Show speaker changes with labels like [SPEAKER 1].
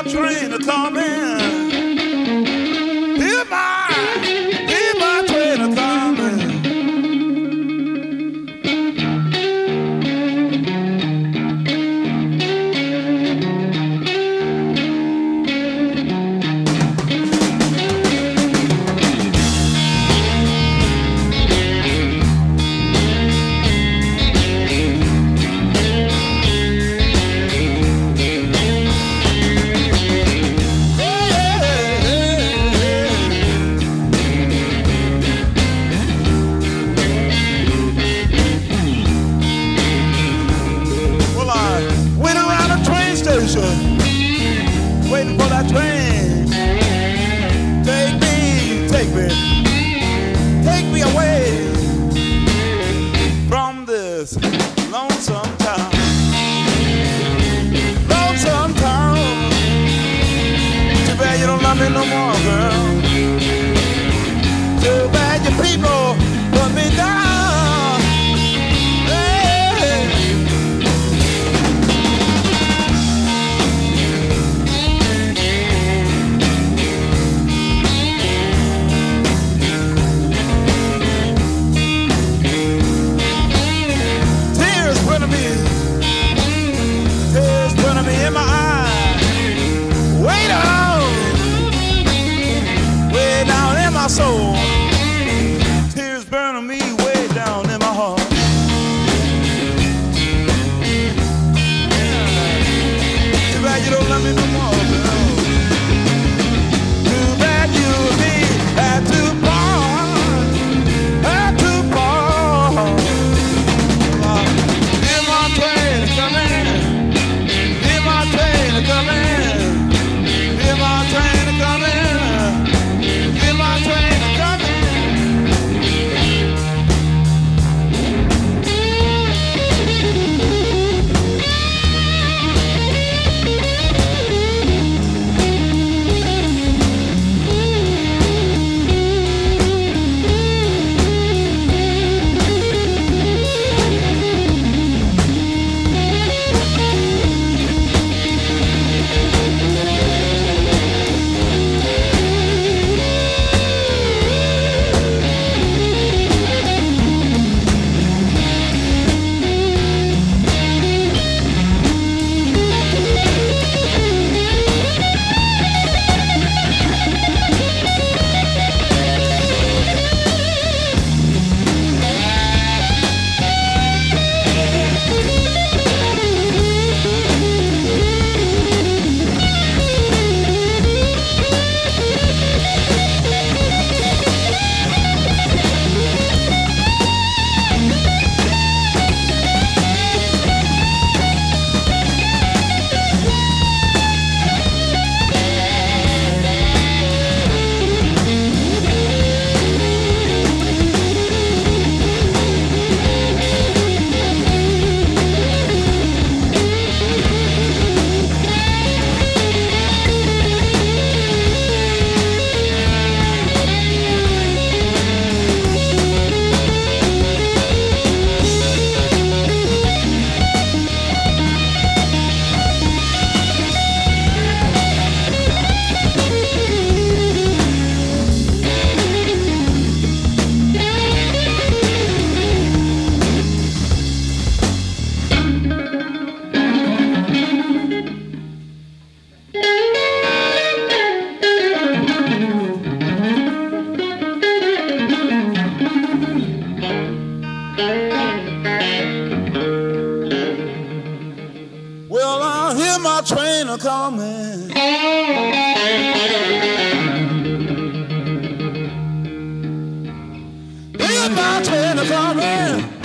[SPEAKER 1] train a coming. Hear my train a coming. Waiting for that train. Take me away from this lonesome town. Lonesome town. Too bad you don't love me no more, girl. Too bad your people put me down. In my eyes, way down in my soul, tears burning me way down in my heart. Too bad you don't love me no more, girl. Too bad you and me had to part, had to part. Hear my train coming. Hear my train coming. Hear my train coming. Hear my train coming. Well, I hear my train a coming. Hear my train a coming.